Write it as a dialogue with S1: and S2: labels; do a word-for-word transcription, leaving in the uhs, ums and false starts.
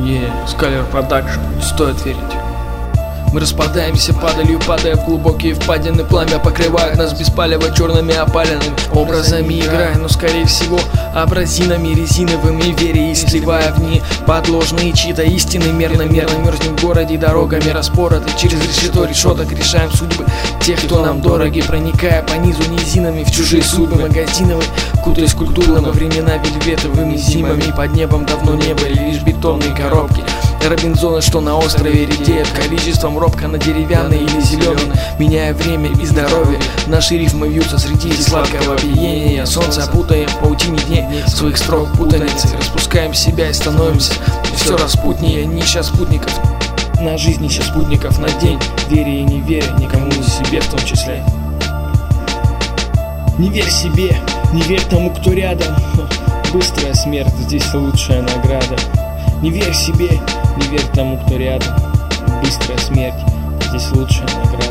S1: Yeah, Scalar Production, стоит верить. Мы распадаемся падалью, падая в глубокие впадины. Пламя покрывает нас беспалево черными опаленными образами, играя, но скорее всего абразинами резиновыми, веря и сливая в ней подложные чьи-то истины. Мерно-мерно мерзнем в городе, дорогами распороты, через решето решеток решаем судьбы тех, кто нам дороги, проникая по низу низинами в чужие судьбы магазиновые, кутаясь культурно во времена вельветовыми зимами. Под небом давно не были лишь бетонные коробки, Робинзоны, что на острове редеют количеством робко на деревянные или зеленые, меняя время и здоровье. Наши рифмы вьются среди сладкого биения. Солнце опутаем в паутине дней своих строк путаницы. Распускаем себя и становимся все распутнее. Нища спутников на жизнь, нища спутников на день, веря и не веря никому и себе в том числе. Не верь себе, не верь тому, кто рядом. Быстрая смерть, здесь лучшая награда. Не верь себе, не верь тому, кто рядом. Быстрая смерть, здесь лучшая награда.